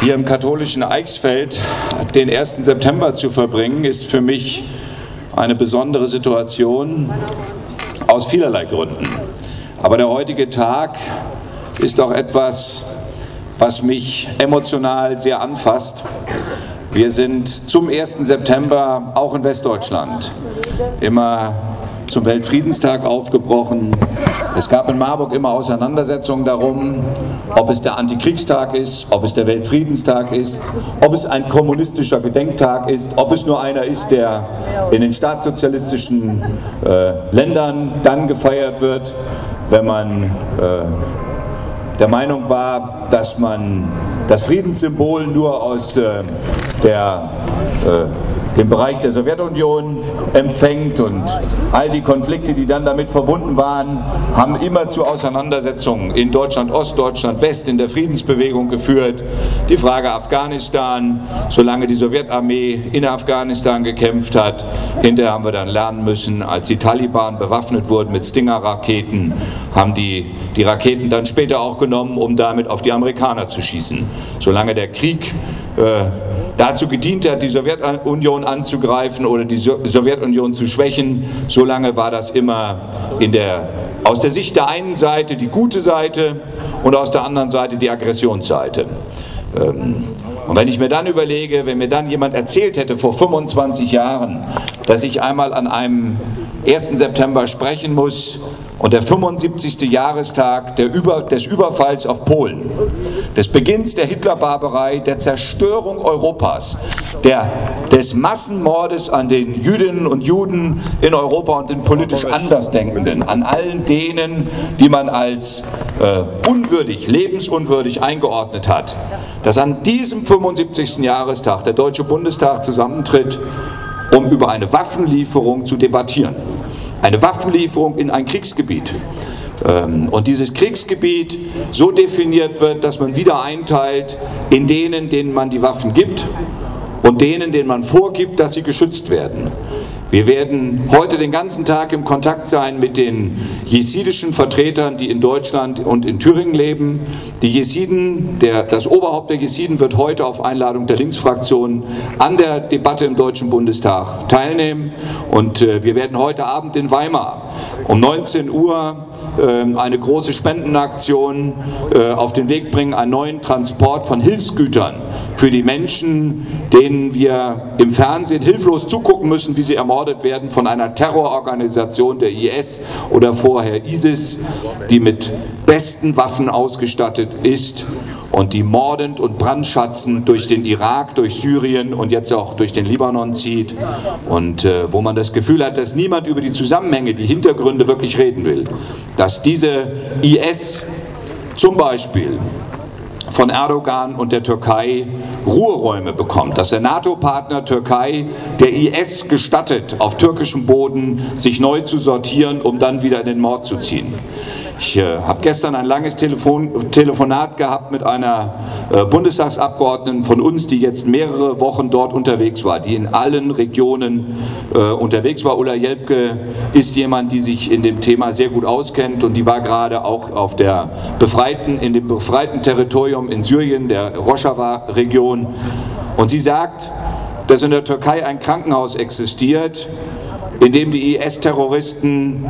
Hier im katholischen Eichsfeld den 1. September zu verbringen, ist für mich eine besondere Situation aus vielerlei Gründen. Aber der heutige Tag ist auch etwas, was mich emotional sehr anfasst. Wir sind zum 1. September auch in Westdeutschland immer zum Weltfriedenstag aufgebrochen. Es gab in Marburg immer Auseinandersetzungen darum, ob es der Antikriegstag ist, ob es der Weltfriedenstag ist, ob es ein kommunistischer Gedenktag ist, ob es nur einer ist, der in den staatssozialistischen Ländern dann gefeiert wird, wenn man der Meinung war, dass man das Friedenssymbol nur aus dem Bereich der Sowjetunion empfängt, und all die Konflikte, die dann damit verbunden waren, haben immer zu Auseinandersetzungen in Deutschland Ost, Deutschland West, in der Friedensbewegung geführt. Die Frage Afghanistan, solange die Sowjetarmee in Afghanistan gekämpft hat. Hinterher haben wir dann lernen müssen, als die Taliban bewaffnet wurden mit Stinger-Raketen, haben die Raketen dann später auch genommen, um damit auf die Amerikaner zu schießen. Solange der Krieg dazu gedient hat, die Sowjetunion anzugreifen oder die Sowjetunion zu schwächen, solange war das immer aus der Sicht der einen Seite die gute Seite und aus der anderen Seite die Aggressionsseite. Und wenn ich mir dann überlege, wenn mir dann jemand erzählt hätte vor 25 Jahren, dass ich einmal an einem 1. September sprechen muss und der 75. Jahrestag des Überfalls auf Polen, des Beginns der Hitlerbarbarei, der Zerstörung Europas, des Massenmordes an den Jüdinnen und Juden in Europa und den politisch Andersdenkenden, an allen denen, die man als unwürdig, lebensunwürdig eingeordnet hat, dass an diesem 75. Jahrestag der Deutsche Bundestag zusammentritt, um über eine Waffenlieferung zu debattieren. Eine Waffenlieferung in ein Kriegsgebiet. Und dieses Kriegsgebiet so definiert wird, dass man wieder einteilt in denen man die Waffen gibt und denen man vorgibt, dass sie geschützt werden. Wir werden heute den ganzen Tag im Kontakt sein mit den jesidischen Vertretern, die in Deutschland und in Thüringen leben. Die Jesiden, das Oberhaupt der Jesiden wird heute auf Einladung der Linksfraktion an der Debatte im Deutschen Bundestag teilnehmen. Und wir werden heute Abend in Weimar um 19 Uhr eine große Spendenaktion auf den Weg bringen, einen neuen Transport von Hilfsgütern für die Menschen, denen wir im Fernsehen hilflos zugucken müssen, wie sie ermordet werden von einer Terrororganisation der IS oder vorher ISIS, die mit besten Waffen ausgestattet ist und die mordend und brandschatzend durch den Irak, durch Syrien und jetzt auch durch den Libanon zieht, und wo man das Gefühl hat, dass niemand über die Zusammenhänge, die Hintergründe wirklich reden will. Dass diese IS zum Beispiel von Erdogan und der Türkei Ruheräume bekommt, dass der NATO-Partner Türkei der IS gestattet, auf türkischem Boden sich neu zu sortieren, um dann wieder in den Mord zu ziehen. Ich habe gestern ein langes Telefonat gehabt mit einer Bundestagsabgeordneten von uns, die jetzt mehrere Wochen dort unterwegs war, die in allen Regionen unterwegs war. Ulla Jelpke ist jemand, die sich in dem Thema sehr gut auskennt, und die war gerade auch in dem befreiten Territorium in Syrien, der Rojava-Region. Und sie sagt, dass in der Türkei ein Krankenhaus existiert, in dem die IS-Terroristen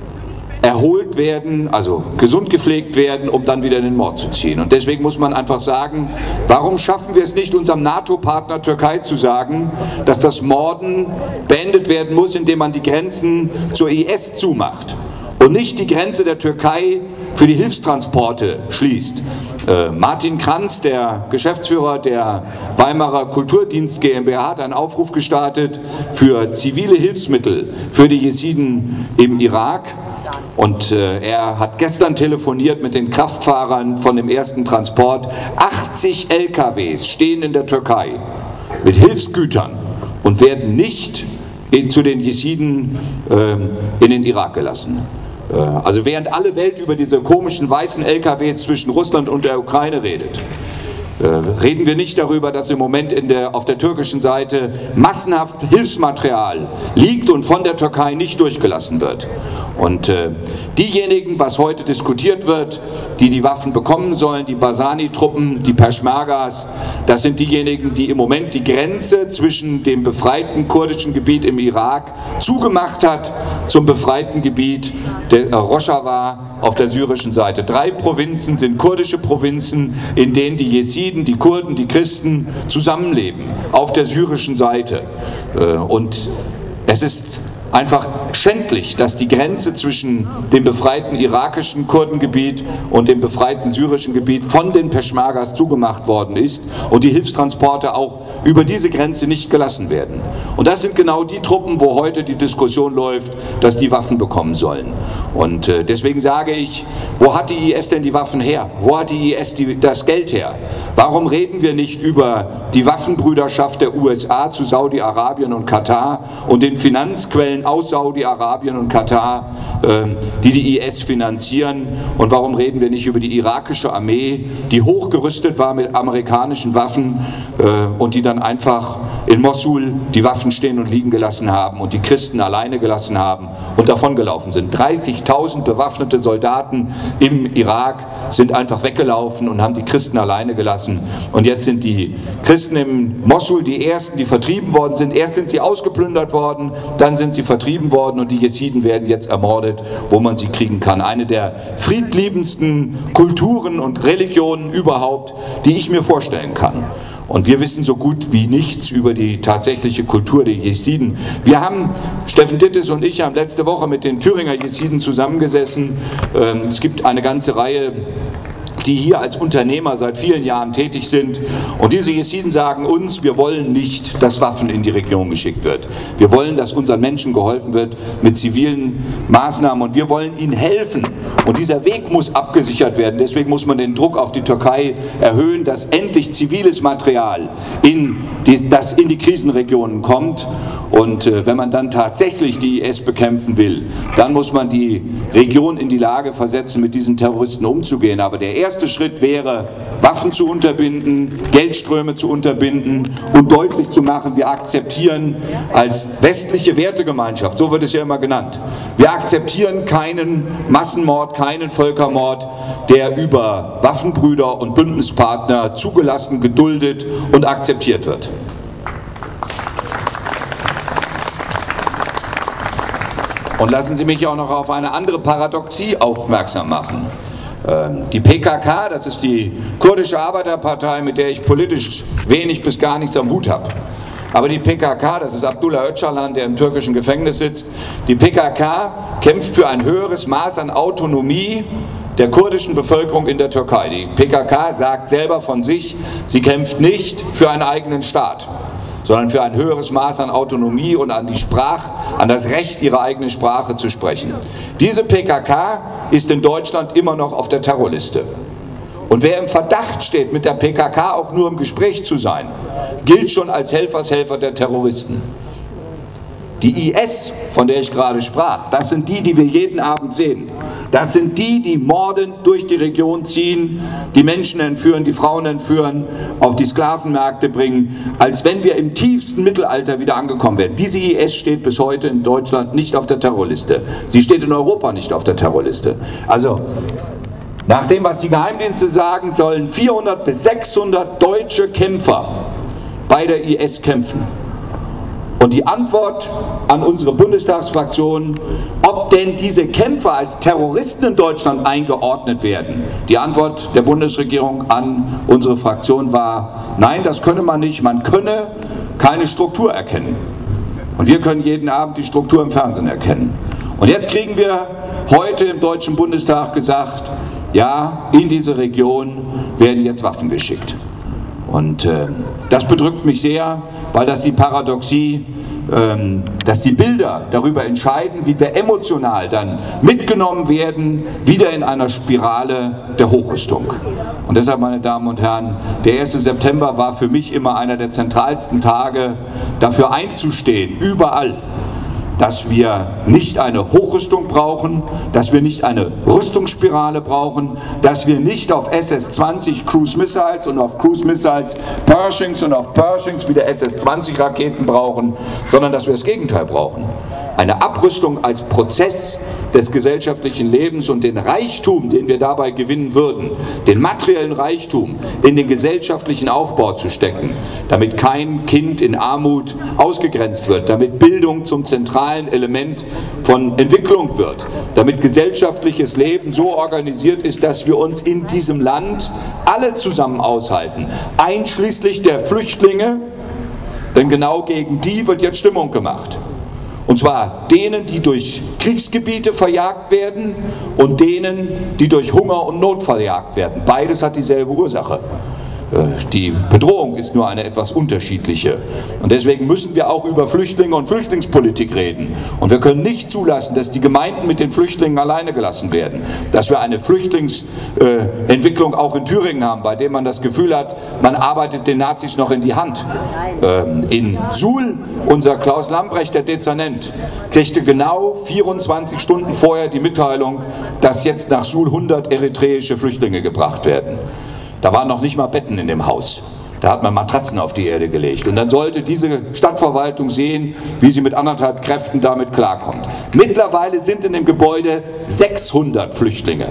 erholt werden, also gesund gepflegt werden, um dann wieder in den Mord zu ziehen. Und deswegen muss man einfach sagen, warum schaffen wir es nicht, unserem NATO-Partner Türkei zu sagen, dass das Morden beendet werden muss, indem man die Grenzen zur IS zumacht und nicht die Grenze der Türkei für die Hilfstransporte schließt. Martin Kranz, der Geschäftsführer der Weimarer Kulturdienst GmbH, hat einen Aufruf gestartet für zivile Hilfsmittel für die Jesiden im Irak. Und er hat gestern telefoniert mit den Kraftfahrern von dem ersten Transport. 80 LKWs stehen in der Türkei mit Hilfsgütern und werden nicht zu den Jesiden in den Irak gelassen. Also während alle Welt über diese komischen weißen LKWs zwischen Russland und der Ukraine redet, reden wir nicht darüber, dass im Moment auf der türkischen Seite massenhaft Hilfsmaterial liegt und von der Türkei nicht durchgelassen wird. Und diejenigen, was heute diskutiert wird, die die Waffen bekommen sollen, die Barzani-Truppen, die Peschmergas, das sind diejenigen, die im Moment die Grenze zwischen dem befreiten kurdischen Gebiet im Irak zugemacht hat zum befreiten Gebiet der Rojava auf der syrischen Seite. 3 Provinzen sind kurdische Provinzen, in denen die Jesiden, die Kurden, die Christen zusammenleben, auf der syrischen Seite. Und es ist einfach schändlich, dass die Grenze zwischen dem befreiten irakischen Kurdengebiet und dem befreiten syrischen Gebiet von den Peschmergas zugemacht worden ist und die Hilfstransporte auch über diese Grenze nicht gelassen werden. Und das sind genau die Truppen, wo heute die Diskussion läuft, dass die Waffen bekommen sollen. Und deswegen sage ich, wo hat die IS denn die Waffen her? Wo hat die IS das Geld her? Warum reden wir nicht über die Waffenbrüderschaft der USA zu Saudi-Arabien und Katar und den Finanzquellen aus Saudi-Arabien und Katar, die die IS finanzieren? Und warum reden wir nicht über die irakische Armee, die hochgerüstet war mit amerikanischen Waffen und die dann einfach in Mossul die Waffen stehen und liegen gelassen haben und die Christen alleine gelassen haben und davongelaufen sind? 30.000 bewaffnete Soldaten im Irak sind einfach weggelaufen und haben die Christen alleine gelassen. Und jetzt sind die Christen in Mossul die Ersten, die vertrieben worden sind. Erst sind sie ausgeplündert worden, dann sind sie vertrieben worden und die Jesiden werden jetzt ermordet, wo man sie kriegen kann. Eine der friedliebendsten Kulturen und Religionen überhaupt, die ich mir vorstellen kann. Und wir wissen so gut wie nichts über die tatsächliche Kultur der Jesiden. Wir haben, Steffen Dittes und ich haben letzte Woche mit den Thüringer Jesiden zusammengesessen. Es gibt eine ganze Reihe, die hier als Unternehmer seit vielen Jahren tätig sind. Und diese Jesiden sagen uns, wir wollen nicht, dass Waffen in die Region geschickt wird. Wir wollen, dass unseren Menschen geholfen wird mit zivilen Maßnahmen und wir wollen ihnen helfen. Und dieser Weg muss abgesichert werden. Deswegen muss man den Druck auf die Türkei erhöhen, dass endlich ziviles Material das in die Krisenregionen kommt. Und wenn man dann tatsächlich die IS bekämpfen will, dann muss man die Region in die Lage versetzen, mit diesen Terroristen umzugehen. Aber der erste Schritt wäre, Waffen zu unterbinden, Geldströme zu unterbinden und deutlich zu machen, wir akzeptieren als westliche Wertegemeinschaft, so wird es ja immer genannt, wir akzeptieren keinen Massenmord, keinen Völkermord, der über Waffenbrüder und Bündnispartner zugelassen, geduldet und akzeptiert wird. Und lassen Sie mich auch noch auf eine andere Paradoxie aufmerksam machen. Die PKK, das ist die kurdische Arbeiterpartei, mit der ich politisch wenig bis gar nichts am Hut habe. Aber die PKK, das ist Abdullah Öcalan, der im türkischen Gefängnis sitzt, die PKK kämpft für ein höheres Maß an Autonomie der kurdischen Bevölkerung in der Türkei. Die PKK sagt selber von sich, sie kämpft nicht für einen eigenen Staat, sondern für ein höheres Maß an Autonomie und an das Recht, ihre eigene Sprache zu sprechen. Diese PKK ist in Deutschland immer noch auf der Terrorliste. Und wer im Verdacht steht, mit der PKK auch nur im Gespräch zu sein, gilt schon als Helfershelfer der Terroristen. Die IS, von der ich gerade sprach, das sind die, die wir jeden Abend sehen. Das sind die, die mordend durch die Region ziehen, die Menschen entführen, die Frauen entführen, auf die Sklavenmärkte bringen, als wenn wir im tiefsten Mittelalter wieder angekommen wären. Diese IS steht bis heute in Deutschland nicht auf der Terrorliste. Sie steht in Europa nicht auf der Terrorliste. Also, nach dem, was die Geheimdienste sagen, sollen 400 bis 600 deutsche Kämpfer bei der IS kämpfen. Und die Antwort an unsere Bundestagsfraktion, ob denn diese Kämpfer als Terroristen in Deutschland eingeordnet werden, die Antwort der Bundesregierung an unsere Fraktion war, nein, das könne man nicht, man könne keine Struktur erkennen. Und wir können jeden Abend die Struktur im Fernsehen erkennen. Und jetzt kriegen wir heute im Deutschen Bundestag gesagt, ja, in diese Region werden jetzt Waffen geschickt. Und das bedrückt mich sehr, weil das die Paradoxie, dass die Bilder darüber entscheiden, wie wir emotional dann mitgenommen werden, wieder in einer Spirale der Hochrüstung. Und deshalb, meine Damen und Herren, der 1. September war für mich immer einer der zentralsten Tage, dafür einzustehen, überall, dass wir nicht eine Hochrüstung brauchen, dass wir nicht eine Rüstungsspirale brauchen, dass wir nicht auf SS-20 Cruise Missiles und auf Cruise Missiles Pershings und auf Pershings wieder SS-20 Raketen brauchen, sondern dass wir das Gegenteil brauchen. eine Abrüstung als Prozess des gesellschaftlichen Lebens und den Reichtum, den wir dabei gewinnen würden, den materiellen Reichtum in den gesellschaftlichen Aufbau zu stecken, damit kein Kind in Armut ausgegrenzt wird, damit Bildung zum zentralen Element von Entwicklung wird, damit gesellschaftliches Leben so organisiert ist, dass wir uns in diesem Land alle zusammen aushalten, einschließlich der Flüchtlinge, denn genau gegen die wird jetzt Stimmung gemacht. Und zwar denen, die durch Kriegsgebiete verjagt werden und denen, die durch Hunger und Not verjagt werden. Beides hat dieselbe Ursache. Die Bedrohung ist nur eine etwas unterschiedliche. Und deswegen müssen wir auch über Flüchtlinge und Flüchtlingspolitik reden. Und wir können nicht zulassen, dass die Gemeinden mit den Flüchtlingen alleine gelassen werden. Dass wir eine Flüchtlingsentwicklung auch in Thüringen haben, bei der man das Gefühl hat, man arbeitet den Nazis noch in die Hand. In Suhl, unser Klaus Lambrecht, der Dezernent, kriegte genau 24 Stunden vorher die Mitteilung, dass jetzt nach Suhl 100 eritreische Flüchtlinge gebracht werden. Da waren noch nicht mal Betten in dem Haus. Da hat man Matratzen auf die Erde gelegt. Und dann sollte diese Stadtverwaltung sehen, wie sie mit 1,5 Kräften damit klarkommt. Mittlerweile sind in dem Gebäude 600 Flüchtlinge.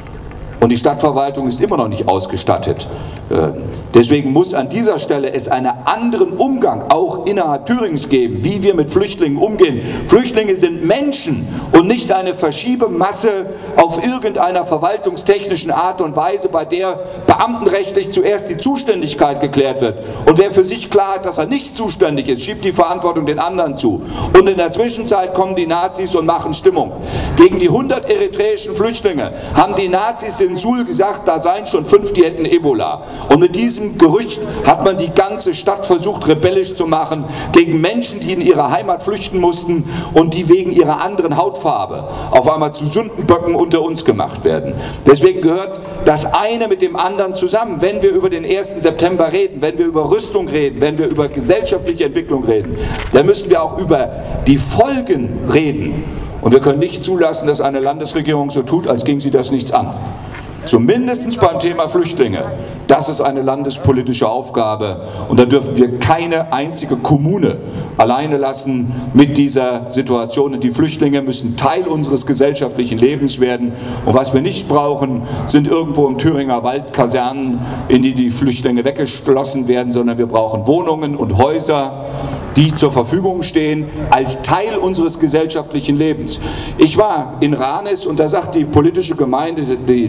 Und die Stadtverwaltung ist immer noch nicht ausgestattet. Deswegen muss an dieser Stelle es einen anderen Umgang auch innerhalb Thürings geben, wie wir mit Flüchtlingen umgehen. Flüchtlinge sind Menschen und nicht eine Verschiebemasse auf irgendeiner verwaltungstechnischen Art und Weise, bei der beamtenrechtlich zuerst die Zuständigkeit geklärt wird. Und wer für sich klar hat, dass er nicht zuständig ist, schiebt die Verantwortung den anderen zu. Und in der Zwischenzeit kommen die Nazis und machen Stimmung. Gegen die 100 eritreischen Flüchtlinge haben die Nazis in Suhl gesagt, da seien schon 5, die hätten Ebola. Und mit diesem Gerücht hat man die ganze Stadt versucht, rebellisch zu machen gegen Menschen, die in ihre Heimat flüchten mussten und die wegen ihrer anderen Hautfarbe auf einmal zu Sündenböcken unter uns gemacht werden. Deswegen gehört das eine mit dem anderen zusammen. Wenn wir über den 1. September reden, wenn wir über Rüstung reden, wenn wir über gesellschaftliche Entwicklung reden, dann müssen wir auch über die Folgen reden. Und wir können nicht zulassen, dass eine Landesregierung so tut, als ging sie das nichts an. Zumindest beim Thema Flüchtlinge. Das ist eine landespolitische Aufgabe und da dürfen wir keine einzige Kommune alleine lassen mit dieser Situation. Und die Flüchtlinge müssen Teil unseres gesellschaftlichen Lebens werden. Und was wir nicht brauchen, sind irgendwo im Thüringer Wald Kasernen, in die die Flüchtlinge weggeschlossen werden, sondern wir brauchen Wohnungen und Häuser, die zur Verfügung stehen, als Teil unseres gesellschaftlichen Lebens. Ich war in Ranis und da sagt die politische Gemeinde,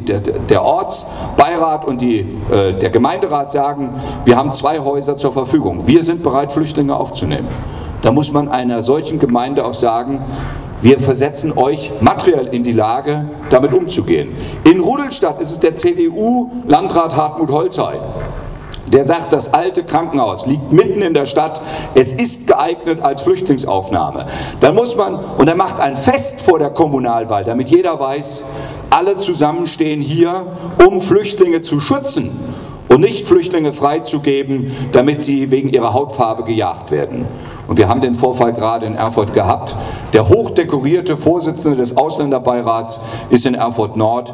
der Ortsbeirat und der Gemeinderat sagen, wir haben 2 Häuser zur Verfügung. Wir sind bereit, Flüchtlinge aufzunehmen. Da muss man einer solchen Gemeinde auch sagen, wir versetzen euch materiell in die Lage, damit umzugehen. In Rudolstadt ist es der CDU-Landrat Hartmut Holzhey. Der sagt, das alte Krankenhaus liegt mitten in der Stadt, es ist geeignet als Flüchtlingsaufnahme. Dann muss man, und er macht ein Fest vor der Kommunalwahl, damit jeder weiß, alle zusammenstehen hier, um Flüchtlinge zu schützen und nicht Flüchtlinge freizugeben, damit sie wegen ihrer Hautfarbe gejagt werden. Und wir haben den Vorfall gerade in Erfurt gehabt. Der hochdekorierte Vorsitzende des Ausländerbeirats ist in Erfurt Nord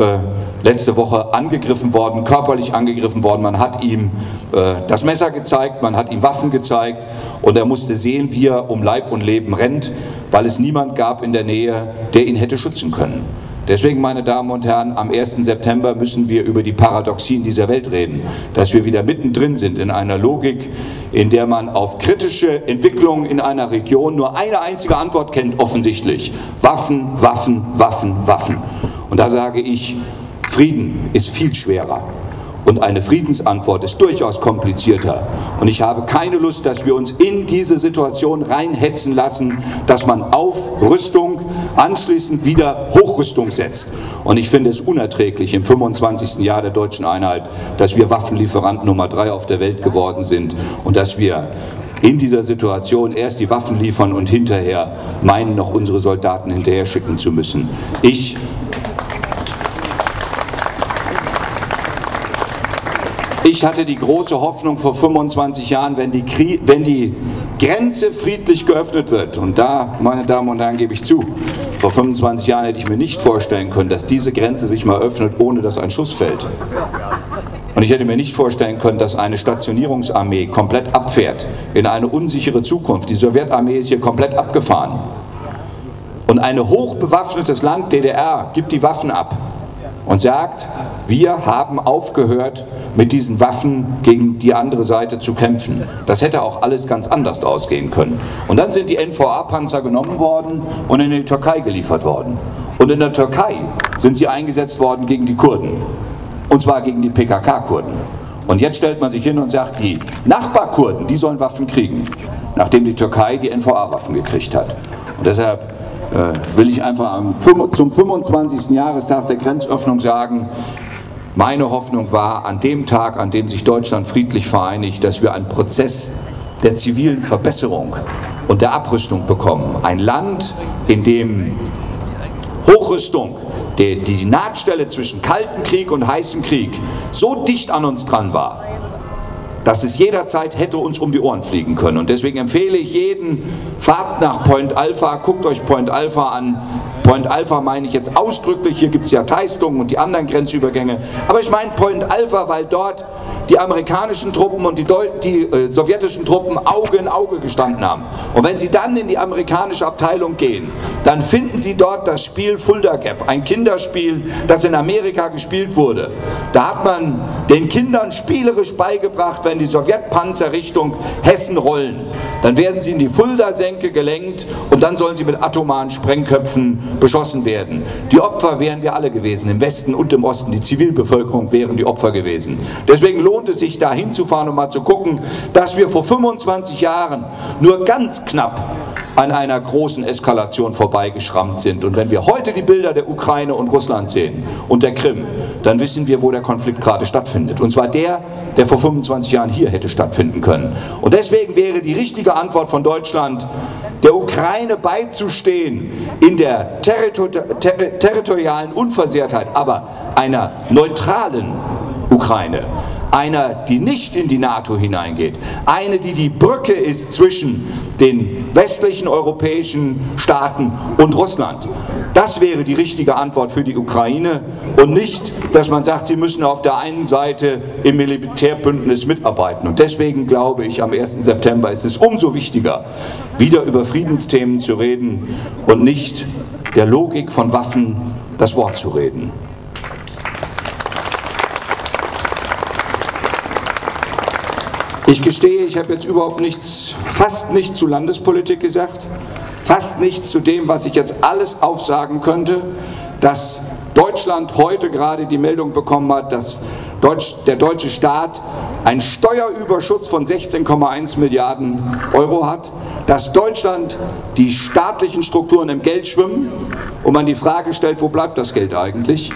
letzte Woche angegriffen worden, körperlich angegriffen worden. Man hat ihm das Messer gezeigt, man hat ihm Waffen gezeigt und er musste sehen, wie er um Leib und Leben rennt, weil es niemand gab in der Nähe, der ihn hätte schützen können. Deswegen, meine Damen und Herren, am 1. September müssen wir über die Paradoxien dieser Welt reden, dass wir wieder mittendrin sind in einer Logik, in der man auf kritische Entwicklungen in einer Region nur eine einzige Antwort kennt, offensichtlich. Waffen, Waffen, Waffen, Waffen. Und da sage ich, Frieden ist viel schwerer. Und eine Friedensantwort ist durchaus komplizierter. Und ich habe keine Lust, dass wir uns in diese Situation reinhetzen lassen, dass man auf Rüstung anschließend wieder Hochrüstung setzt. Und ich finde es unerträglich im 25. Jahr der deutschen Einheit, dass wir Waffenlieferant Nummer 3 auf der Welt geworden sind und dass wir in dieser Situation erst die Waffen liefern und hinterher meinen, noch unsere Soldaten hinterher schicken zu müssen. Ich hatte die große Hoffnung vor 25 Jahren, wenn die Grenze friedlich geöffnet wird, und da, meine Damen und Herren, gebe ich zu, vor 25 Jahren hätte ich mir nicht vorstellen können, dass diese Grenze sich mal öffnet, ohne dass ein Schuss fällt. Und ich hätte mir nicht vorstellen können, dass eine Stationierungsarmee komplett abfährt in eine unsichere Zukunft. Die Sowjetarmee ist hier komplett abgefahren. Und ein hochbewaffnetes Land, DDR, gibt die Waffen ab und sagt, wir haben aufgehört, mit diesen Waffen gegen die andere Seite zu kämpfen. Das hätte auch alles ganz anders ausgehen können. Und dann sind die NVA-Panzer genommen worden und in die Türkei geliefert worden. Und in der Türkei sind sie eingesetzt worden gegen die Kurden. Und zwar gegen die PKK-Kurden. Und jetzt stellt man sich hin und sagt, die Nachbarkurden, die sollen Waffen kriegen, nachdem die Türkei die NVA-Waffen gekriegt hat. Und deshalb will ich einfach zum 25. Jahrestag der Grenzöffnung sagen, meine Hoffnung war an dem Tag, an dem sich Deutschland friedlich vereinigt, dass wir einen Prozess der zivilen Verbesserung und der Abrüstung bekommen. Ein Land, in dem Hochrüstung, die Nahtstelle zwischen Kalten Krieg und heißem Krieg, so dicht an uns dran war, dass es jederzeit hätte uns um die Ohren fliegen können. Und deswegen empfehle ich jeden, fahrt nach Point Alpha, guckt euch Point Alpha an. Point Alpha meine ich jetzt ausdrücklich, hier gibt es ja Teistungen und die anderen Grenzübergänge, aber ich meine Point Alpha, weil dort die amerikanischen Truppen und die sowjetischen Truppen Auge in Auge gestanden haben. Und wenn Sie dann in die amerikanische Abteilung gehen, dann finden Sie dort das Spiel Fulda Gap, ein Kinderspiel, das in Amerika gespielt wurde. Da hat man den Kindern spielerisch beigebracht, wenn die Sowjetpanzer Richtung Hessen rollen, dann werden sie in die Fulda-Senke gelenkt und dann sollen sie mit atomaren Sprengköpfen beschossen werden. Die Opfer wären wir alle gewesen, im Westen und im Osten. Die Zivilbevölkerung wären die Opfer gewesen. Deswegen lohnt es sich, da hinzufahren und mal zu gucken, dass wir vor 25 Jahren nur ganz knapp an einer großen Eskalation vorbeigeschrammt sind. Und wenn wir heute die Bilder der Ukraine und Russland sehen und der Krim, dann wissen wir, wo der Konflikt gerade stattfindet. Und zwar der vor 25 Jahren hier hätte stattfinden können. Und deswegen wäre die richtige Antwort von Deutschland, der Ukraine beizustehen in der territorialen Unversehrtheit, aber einer neutralen Ukraine. Einer, die nicht in die NATO hineingeht, eine, die die Brücke ist zwischen den westlichen europäischen Staaten und Russland. Das wäre die richtige Antwort für die Ukraine und nicht, dass man sagt, sie müssen auf der einen Seite im Militärbündnis mitarbeiten. Und deswegen glaube ich, am 1. September ist es umso wichtiger, wieder über Friedensthemen zu reden und nicht der Logik von Waffen das Wort zu reden. Ich gestehe, ich habe jetzt fast nichts zu Landespolitik gesagt, fast nichts zu dem, was ich jetzt alles aufsagen könnte, dass Deutschland heute gerade die Meldung bekommen hat, dass der deutsche Staat einen Steuerüberschuss von 16,1 Milliarden Euro hat, dass Deutschland die staatlichen Strukturen im Geld schwimmen und man die Frage stellt, wo bleibt das Geld eigentlich?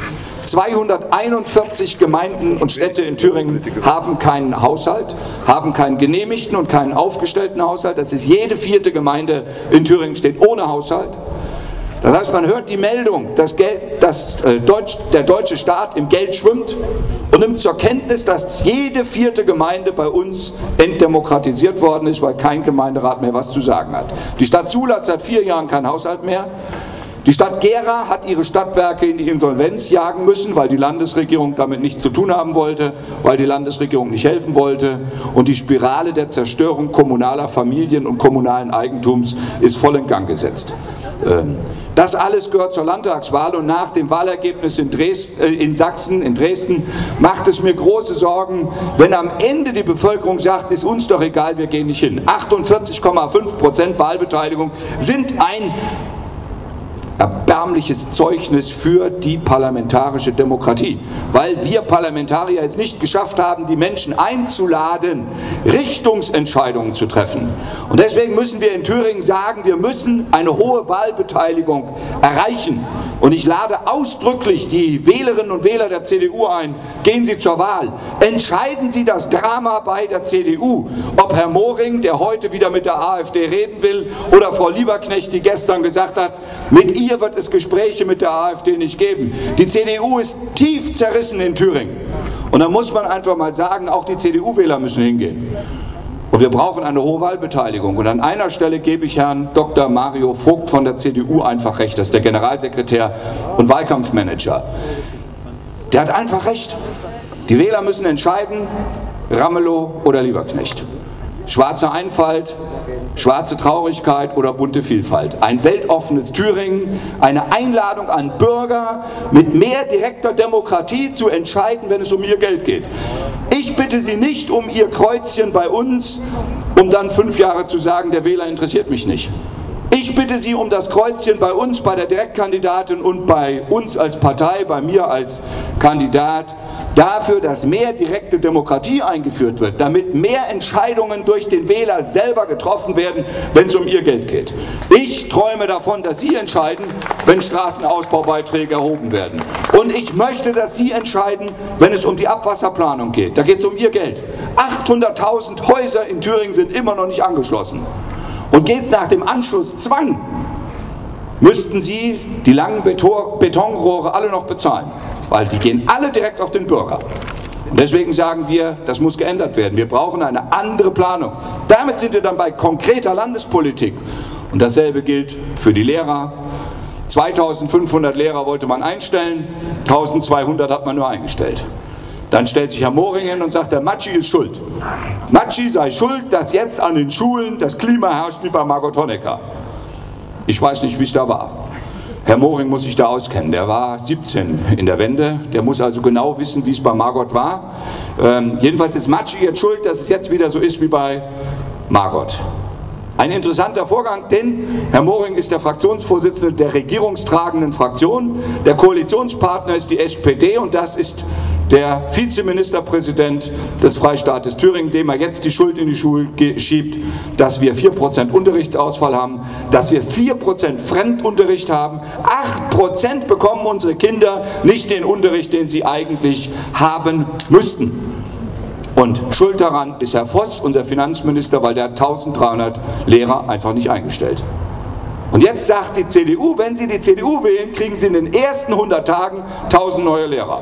241 Gemeinden und Städte in Thüringen haben keinen Haushalt, haben keinen genehmigten und keinen aufgestellten Haushalt. Das ist jede 4. Gemeinde in Thüringen steht ohne Haushalt. Das heißt, man hört die Meldung, dass der deutsche Staat im Geld schwimmt und nimmt zur Kenntnis, dass jede 4. Gemeinde bei uns entdemokratisiert worden ist, weil kein Gemeinderat mehr was zu sagen hat. Die Stadt Suhl hat seit 4 Jahren keinen Haushalt mehr. Die Stadt Gera hat ihre Stadtwerke in die Insolvenz jagen müssen, weil die Landesregierung damit nichts zu tun haben wollte, weil die Landesregierung nicht helfen wollte. Und die Spirale der Zerstörung kommunaler Familien und kommunalen Eigentums ist voll in Gang gesetzt. Das alles gehört zur Landtagswahl und nach dem Wahlergebnis in Dresden, macht es mir große Sorgen, wenn am Ende die Bevölkerung sagt, ist uns doch egal, wir gehen nicht hin. 48,5% Wahlbeteiligung sind ein erbärmliches Zeugnis für die parlamentarische Demokratie, weil wir Parlamentarier es nicht geschafft haben, die Menschen einzuladen, Richtungsentscheidungen zu treffen. Und deswegen müssen wir in Thüringen sagen, wir müssen eine hohe Wahlbeteiligung erreichen. Und ich lade ausdrücklich die Wählerinnen und Wähler der CDU ein, gehen Sie zur Wahl. Entscheiden Sie das Drama bei der CDU. Ob Herr Mohring, der heute wieder mit der AfD reden will, oder Frau Lieberknecht, die gestern gesagt hat, mit ihr wird es Gespräche mit der AfD nicht geben. Die CDU ist tief zerrissen in Thüringen. Und da muss man einfach mal sagen, auch die CDU-Wähler müssen hingehen. Und wir brauchen eine hohe Wahlbeteiligung. Und an einer Stelle gebe ich Herrn Dr. Mario Vogt von der CDU einfach recht. Das ist der Generalsekretär und Wahlkampfmanager. Der hat einfach recht. Die Wähler müssen entscheiden, Ramelow oder Lieberknecht. Schwarzer Einfalt schwarze Traurigkeit oder bunte Vielfalt. Ein weltoffenes Thüringen, eine Einladung an Bürger, mit mehr direkter Demokratie zu entscheiden, wenn es um ihr Geld geht. Ich bitte Sie nicht um Ihr Kreuzchen bei uns, um dann 5 Jahre zu sagen, der Wähler interessiert mich nicht. Ich bitte Sie um das Kreuzchen bei uns, bei der Direktkandidatin und bei uns als Partei, bei mir als Kandidat, dafür, dass mehr direkte Demokratie eingeführt wird, damit mehr Entscheidungen durch den Wähler selber getroffen werden, wenn es um ihr Geld geht. Ich träume davon, dass Sie entscheiden, wenn Straßenausbaubeiträge erhoben werden. Und ich möchte, dass Sie entscheiden, wenn es um die Abwasserplanung geht. Da geht es um Ihr Geld. 800.000 Häuser in Thüringen sind immer noch nicht angeschlossen. Und geht es nach dem Anschlusszwang, müssten Sie die langen Betonrohre alle noch bezahlen. Weil die gehen alle direkt auf den Bürger. Und deswegen sagen wir, das muss geändert werden. Wir brauchen eine andere Planung. Damit sind wir dann bei konkreter Landespolitik. Und dasselbe gilt für die Lehrer. 2500 Lehrer wollte man einstellen, 1200 hat man nur eingestellt. Dann stellt sich Herr Moring hin und sagt, der Matschi ist schuld. Matschi sei schuld, dass jetzt an den Schulen das Klima herrscht wie bei Margot Honecker. Ich weiß nicht, wie es da war. Herr Moring muss sich da auskennen, der war 17 in der Wende, der muss also genau wissen, wie es bei Margot war. Jedenfalls ist Matschi jetzt schuld, dass es jetzt wieder so ist wie bei Margot. Ein interessanter Vorgang, denn Herr Moring ist der Fraktionsvorsitzende der regierungstragenden Fraktion, der Koalitionspartner ist die SPD und das ist der Vizeministerpräsident des Freistaates Thüringen, dem er jetzt die Schuld in die Schuhe schiebt, dass wir 4% Unterrichtsausfall haben, dass wir 4% Fremdunterricht haben, 8% bekommen unsere Kinder nicht den Unterricht, den sie eigentlich haben müssten. Und schuld daran ist Herr Voss, unser Finanzminister, weil der hat 1300 Lehrer einfach nicht eingestellt. Und jetzt sagt die CDU, wenn Sie die CDU wählen, kriegen Sie in den ersten 100 Tagen 1000 neue Lehrer.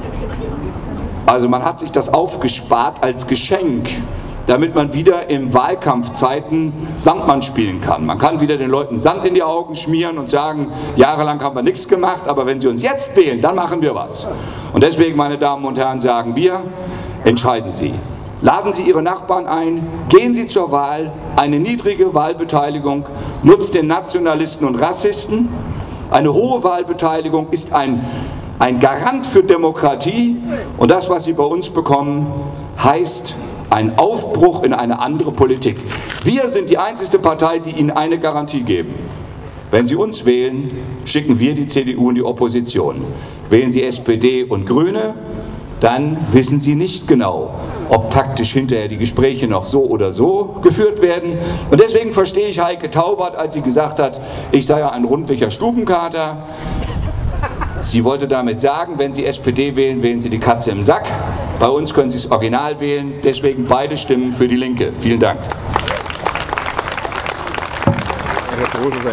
Also man hat sich das aufgespart als Geschenk, damit man wieder in Wahlkampfzeiten Sandmann spielen kann. Man kann wieder den Leuten Sand in die Augen schmieren und sagen, jahrelang haben wir nichts gemacht, aber wenn Sie uns jetzt wählen, dann machen wir was. Und deswegen, meine Damen und Herren, sagen wir, entscheiden Sie. Laden Sie Ihre Nachbarn ein, gehen Sie zur Wahl, eine niedrige Wahlbeteiligung nutzt den Nationalisten und Rassisten. Eine hohe Wahlbeteiligung ist ein Garant für Demokratie und das, was Sie bei uns bekommen, heißt ein Aufbruch in eine andere Politik. Wir sind die einzige Partei, die Ihnen eine Garantie geben. Wenn Sie uns wählen, schicken wir die CDU in die Opposition. Wählen Sie SPD und Grüne, dann wissen Sie nicht genau, ob taktisch hinterher die Gespräche noch so oder so geführt werden. Und deswegen verstehe ich Heike Taubert, als sie gesagt hat, ich sei ja ein rundlicher Stubenkater. Sie wollte damit sagen, wenn Sie SPD wählen, wählen Sie die Katze im Sack. Bei uns können Sie das Original wählen, deswegen beide Stimmen für die Linke. Vielen Dank.